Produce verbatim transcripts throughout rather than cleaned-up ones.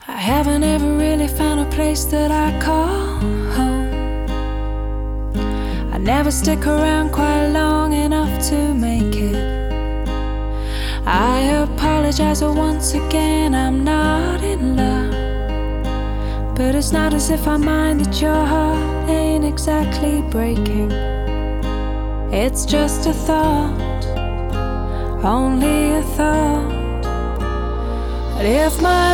I haven't ever really found a place that I call home. I never stick around quite long enough to make it. I apologize, but once again I'm not in love. But it's not as if I mind that your heart ain't exactly breaking. It's just a thought, only a thought. But if my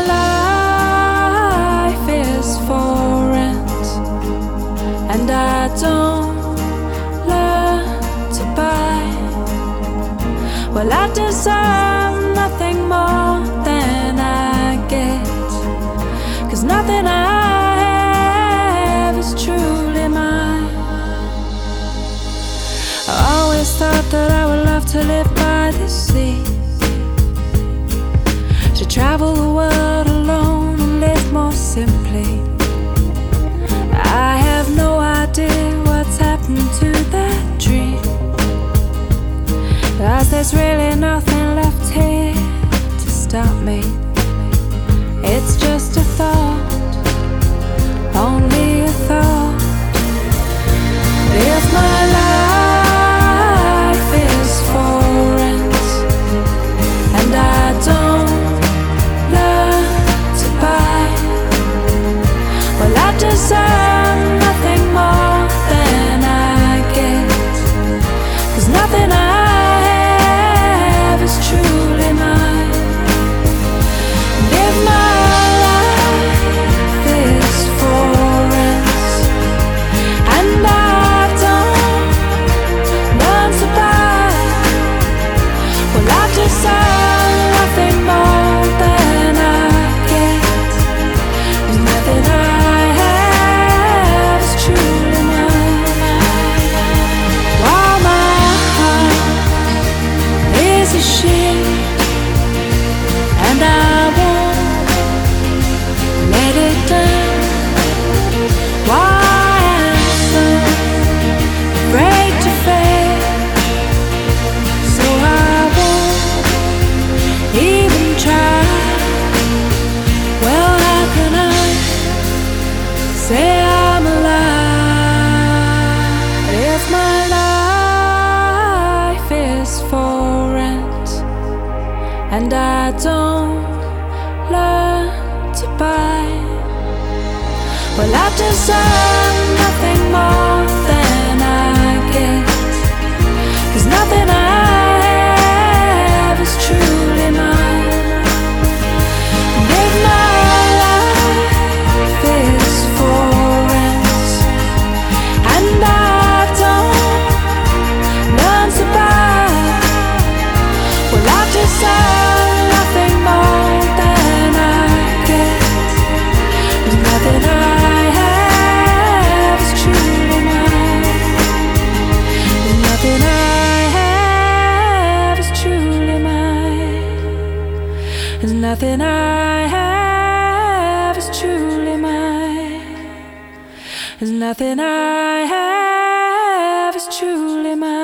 life is for rent and I don't learn to buy, well, I deserve nothing more than I get. 'Cause nothing I have is truly mine. I always thought that I would love to live by the sea, to travel the world alone and live more simply. I have no idea what's happened to that dream, 'cause there's really nothing left here to stop me. It's just a thought, only a thought. But if my life is for rent and I don't learn to buy, well, I deserve nothing more than I get. 'Cause nothing I have is truly mine. And if my life is for rent and I don't learn to buy, well, I deserve nothing more than I get. And nothing I have is truly mine. While my heart is a ship and I won't let it down, why I'm so afraid to fail, so I won't even try. Well, how can I say I'm alive if my life is for rent and I don't learn to buy? Well, I deserve nothing more than I get. 'Cause nothing I have is truly mine. And if my life is for rent and I don't learn to buy, well, I deserve nothing more than I get. And nothing I have is truly mine. And nothing I have is truly mine. And nothing I have is truly mine. And nothing I have is truly mine.